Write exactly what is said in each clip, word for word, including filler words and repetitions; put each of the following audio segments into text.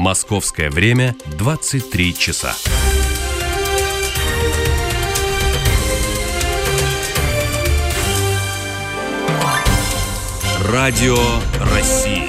Московское время двадцать три часа. Радио России.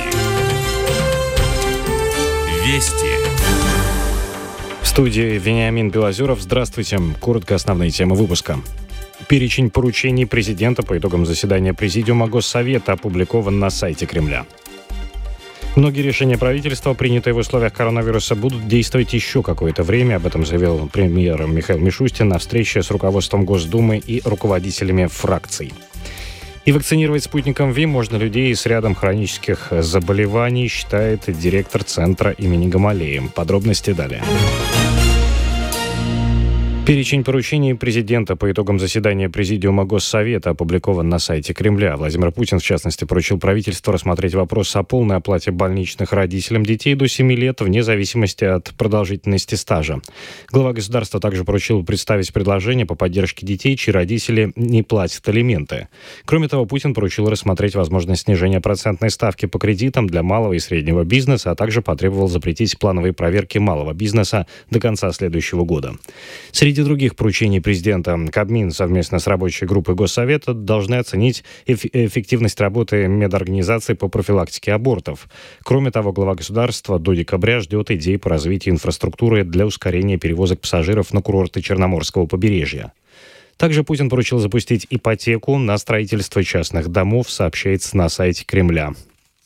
Вести. В студии Вениамин Белозеров. Здравствуйте. Коротко основные темы выпуска. Перечень поручений президента по итогам заседания Президиума Госсовета опубликован на сайте Кремля. Многие решения правительства, принятые в условиях коронавируса, будут действовать еще какое-то время. Об этом заявил премьер Михаил Мишустин на встрече с руководством Госдумы и руководителями фракций. И вакцинировать спутником ВИ можно людей с рядом хронических заболеваний, считает директор центра имени Гамалеи. Подробности далее. Перечень поручений президента по итогам заседания Президиума Госсовета опубликован на сайте Кремля. Владимир Путин, в частности, поручил правительству рассмотреть вопрос о полной оплате больничных родителям детей до семи лет вне зависимости от продолжительности стажа. Глава государства также поручил представить предложение по поддержке детей, чьи родители не платят алименты. Кроме того, Путин поручил рассмотреть возможность снижения процентной ставки по кредитам для малого и среднего бизнеса, а также потребовал запретить плановые проверки малого бизнеса до конца следующего года. Среди Среди других поручений президента, Кабмин совместно с рабочей группой Госсовета должны оценить эф- эффективность работы медорганизаций по профилактике абортов. Кроме того, глава государства до декабря ждет идей по развитию инфраструктуры для ускорения перевозок пассажиров на курорты Черноморского побережья. Также Путин поручил запустить ипотеку на строительство частных домов, сообщается на сайте Кремля.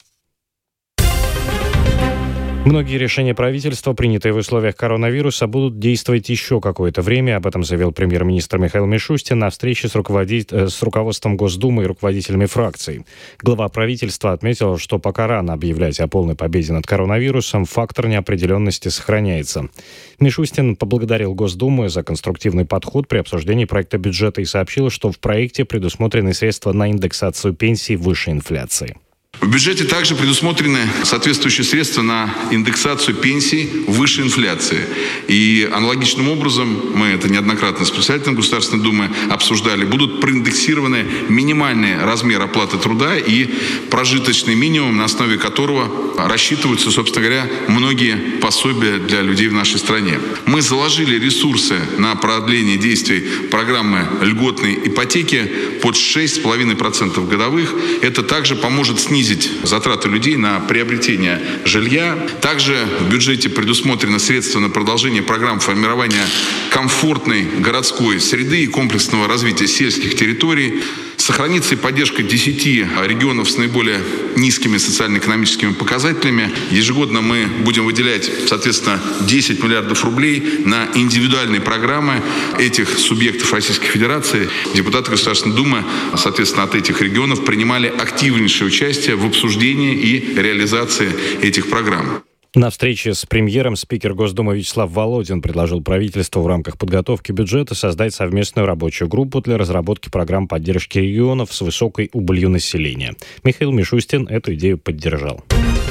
Многие решения правительства, принятые в условиях коронавируса, будут действовать еще какое-то время. Об этом заявил премьер-министр Михаил Мишустин на встрече с, руководит... с руководством Госдумы и руководителями фракций. Глава правительства отметил, что пока рано объявлять о полной победе над коронавирусом, фактор неопределенности сохраняется. Мишустин поблагодарил Госдуму за конструктивный подход при обсуждении проекта бюджета и сообщил, что в проекте предусмотрены средства на индексацию пенсий выше инфляции. В бюджете также предусмотрены соответствующие средства на индексацию пенсий выше инфляции. И аналогичным образом, мы это неоднократно с председателем Государственной Думы обсуждали, будут проиндексированы минимальный размер оплаты труда и прожиточный минимум, на основе которого рассчитываются, собственно говоря, многие пособия для людей в нашей стране. Мы заложили ресурсы на продление действий программы льготной ипотеки под шесть целых пять десятых процента годовых. Это также поможет снизить затраты людей на приобретение жилья. Также в бюджете предусмотрены средства на продолжение программ формирования комфортной городской среды и комплексного развития сельских территорий. Сохранится и поддержка десяти регионов с наиболее низкими социально-экономическими показателями. Ежегодно мы будем выделять, соответственно, десять миллиардов рублей на индивидуальные программы этих субъектов Российской Федерации. Депутаты Государственной Думы, соответственно, от этих регионов принимали активнейшее участие в обсуждении и реализации этих программ. На встрече с премьером спикер Госдумы Вячеслав Володин предложил правительству в рамках подготовки бюджета создать совместную рабочую группу для разработки программ поддержки регионов с высокой убылью населения. Михаил Мишустин эту идею поддержал.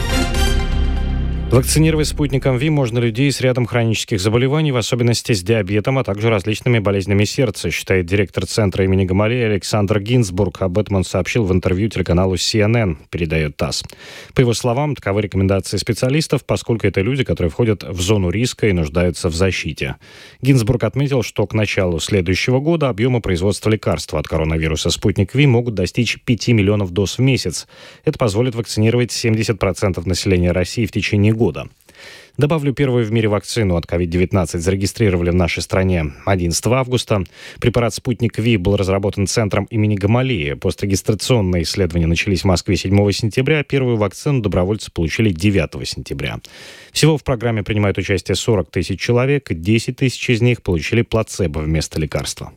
Вакцинировать спутником ВИ можно людей с рядом хронических заболеваний, в особенности с диабетом, а также различными болезнями сердца, считает директор центра имени Гамалеи Александр Гинзбург. Об этом он сообщил в интервью телеканалу си эн эн, передает ТАСС. По его словам, таковы рекомендации специалистов, поскольку это люди, которые входят в зону риска и нуждаются в защите. Гинзбург отметил, что к началу следующего года объемы производства лекарства от коронавируса «Спутник ВИ» могут достичь пяти миллионов доз в месяц. Это позволит вакцинировать семьдесят процентов населения России в течение года. Добавлю, первую в мире вакцину от ковид девятнадцать зарегистрировали в нашей стране одиннадцатого августа. Препарат «Спутник ВИ» был разработан центром имени Гамалеи. Пострегистрационные исследования начались в Москве седьмого сентября. Первую вакцину добровольцы получили девятого сентября. Всего в программе принимают участие сорок тысяч человек. десять тысяч из них получили плацебо вместо лекарства.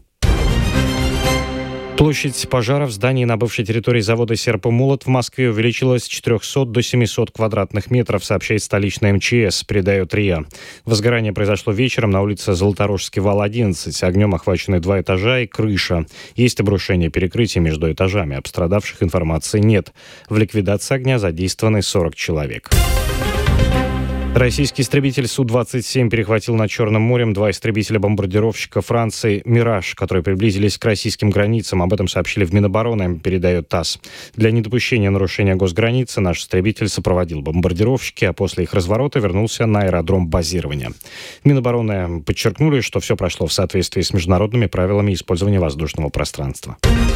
Площадь пожара в здании на бывшей территории завода «Серп и молот» в Москве увеличилась с четырехсот до семисот квадратных метров, сообщает столичная эм че эс, передает РИА. Возгорание произошло вечером на улице Золоторожский вал, одиннадцать. Огнем охвачены два этажа и крыша. Есть обрушение перекрытий между этажами. Об пострадавших информации нет. В ликвидации огня задействованы сорок человек. Российский истребитель Су двадцать семь перехватил над Черным морем два истребителя-бомбардировщика Франции «Мираж», которые приблизились к российским границам. Об этом сообщили в Минобороны, передает ТАСС. Для недопущения нарушения госграницы наш истребитель сопроводил бомбардировщики, а после их разворота вернулся на аэродром базирования. В Минобороны подчеркнули, что все прошло в соответствии с международными правилами использования воздушного пространства.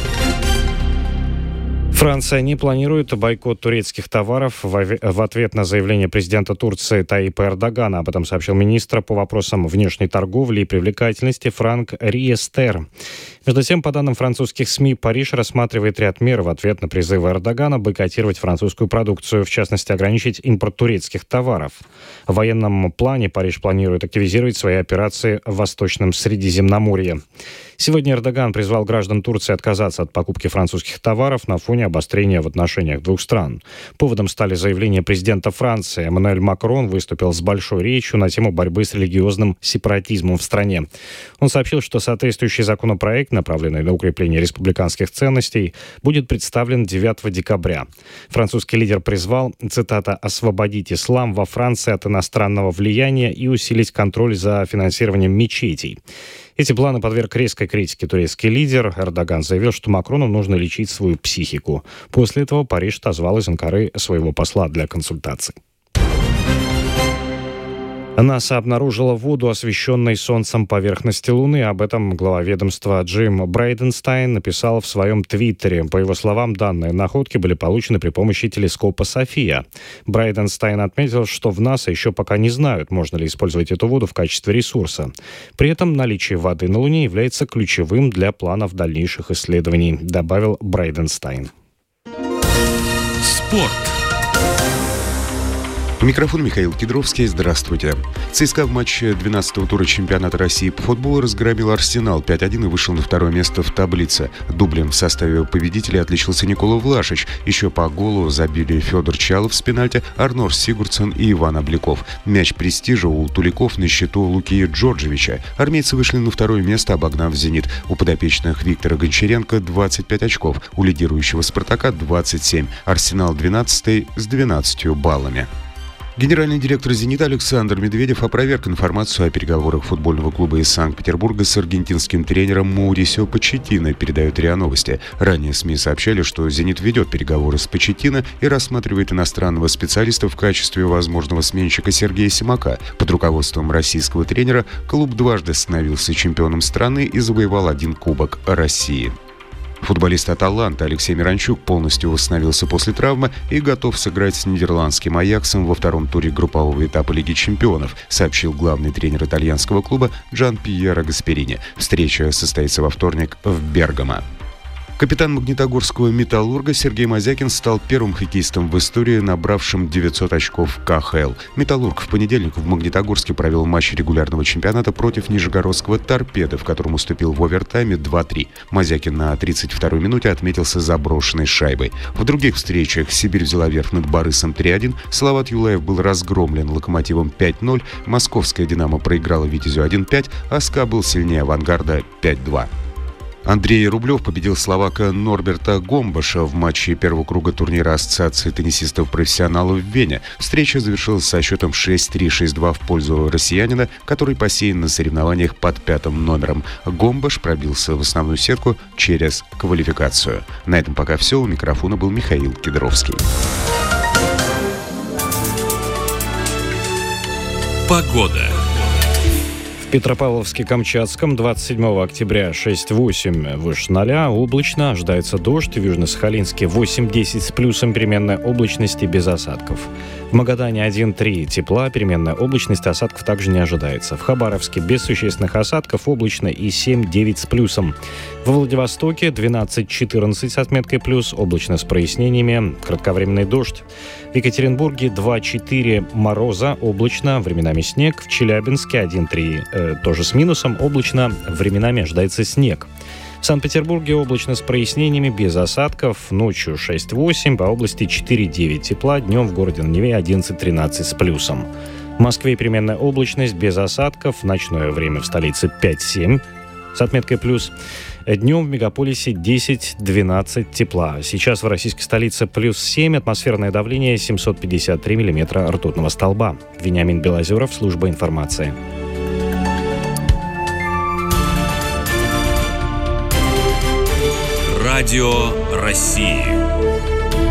Франция не планирует бойкот турецких товаров в ответ на заявление президента Турции Таипа Эрдогана. Об этом сообщил министр по вопросам внешней торговли и привлекательности Франк Риестер. Между тем, по данным французских СМИ, Париж рассматривает ряд мер в ответ на призывы Эрдогана бойкотировать французскую продукцию, в частности, ограничить импорт турецких товаров. В военном плане Париж планирует активизировать свои операции в Восточном Средиземноморье. Сегодня Эрдоган призвал граждан Турции отказаться от покупки французских товаров на фоне обострения в отношениях двух стран. Поводом стали заявления президента Франции. Эммануэль Макрон выступил с большой речью на тему борьбы с религиозным сепаратизмом в стране. Он сообщил, что соответствующий законопроект, направленный на укрепление республиканских ценностей, будет представлен девятого декабря. Французский лидер призвал, цитата, «освободить ислам во Франции от иностранного влияния и усилить контроль за финансированием мечетей». Эти планы подверг резкой критике турецкий лидер. Эрдоган заявил, что Макрону нужно лечить свою психику. После этого Париж отозвал из Анкары своего посла для консультаций. НАСА обнаружила воду, освещенной Солнцем поверхности Луны. Об этом глава ведомства Джим Брейденстайн написал в своем твиттере. По его словам, данные находки были получены при помощи телескопа «София». Брейденстайн отметил, что в НАСА еще пока не знают, можно ли использовать эту воду в качестве ресурса. При этом наличие воды на Луне является ключевым для планов дальнейших исследований, добавил Брейденстайн. Спорт. У микрофона Михаил Кедровский. Здравствуйте. ЦСКА в матче двенадцатого тура чемпионата России по футболу разгромил «Арсенал» пять один и вышел на второе место в таблице. Дублем в составе победителей отличился Никола Влашич. Еще по голу забили Федор Чалов с пенальти, Арнор Сигурдсон и Иван Обликов. Мяч престижа у Туликов на счету Луки Джорджевича. Армейцы вышли на второе место, обогнав «Зенит». У подопечных Виктора Гончаренко двадцать пять очков, у лидирующего «Спартака» двадцать семь. «Арсенал» двенадцатый с двенадцатью баллами. Генеральный директор «Зенита» Александр Медведев опроверг информацию о переговорах футбольного клуба из Санкт-Петербурга с аргентинским тренером Маурисио Почеттино, передают РИА Новости. Ранее СМИ сообщали, что «Зенит» ведет переговоры с Почеттино и рассматривает иностранного специалиста в качестве возможного сменщика Сергея Симака. Под руководством российского тренера клуб дважды становился чемпионом страны и завоевал один Кубок России. Футболист «Аталанта» Алексей Миранчук полностью восстановился после травмы и готов сыграть с нидерландским «Аяксом» во втором туре группового этапа Лиги чемпионов, сообщил главный тренер итальянского клуба Джан Пьеро Гасперини. Встреча состоится во вторник в Бергамо. Капитан магнитогорского «Металлурга» Сергей Мазякин стал первым хоккеистом в истории, набравшим девятьсот очков в ка ха эл. «Металлург» в понедельник в Магнитогорске провел матч регулярного чемпионата против нижегородского «Торпедо», в котором уступил в овертайме два три. Мазякин на тридцать второй минуте отметился заброшенной шайбой. В других встречах «Сибирь» взяла верх над «Борисом» три один, Салават Юлаев был разгромлен «Локомотивом» пять ноль, московская «Динамо» проиграла «Витязю» один пять, а «СКА» был сильнее «Авангарда» пять два. Андрей Рублев победил словака Норберта Гомбаша в матче первого круга турнира Ассоциации теннисистов-профессионалов в Вене. Встреча завершилась со счетом шесть три шесть два в пользу россиянина, который посеян на соревнованиях под пятым номером. Гомбаш пробился в основную сетку через квалификацию. На этом пока все. У микрофона был Михаил Кедровский. Погода. В Петропавловске-Камчатском двадцать седьмого октября шесть восемь выше ноля, облачно, ожидается дождь. В Южно-Сахалинске восемь десять с плюсом, переменная облачность и без осадков. В Магадане один три тепла, переменная облачность, осадков также не ожидается. В Хабаровске без существенных осадков, облачно и семь девять с плюсом. Во Владивостоке двенадцать четырнадцать с отметкой плюс, облачно с прояснениями, кратковременный дождь. В Екатеринбурге два четыре мороза, облачно, временами снег. В Челябинске один три э, тоже с минусом, облачно, временами ожидается снег. В Санкт-Петербурге облачно с прояснениями, без осадков. Ночью шесть восемь, по области четыре девять тепла. Днем в городе на Неве одиннадцать тринадцать с плюсом. В Москве переменная облачность, без осадков. Ночное время в столице пять семь с отметкой плюс. Днем в мегаполисе десять-двенадцать тепла. Сейчас в российской столице плюс семь, атмосферное давление семьсот пятьдесят три миллиметра ртутного столба. Вениамин Белозеров, служба информации. Радио России.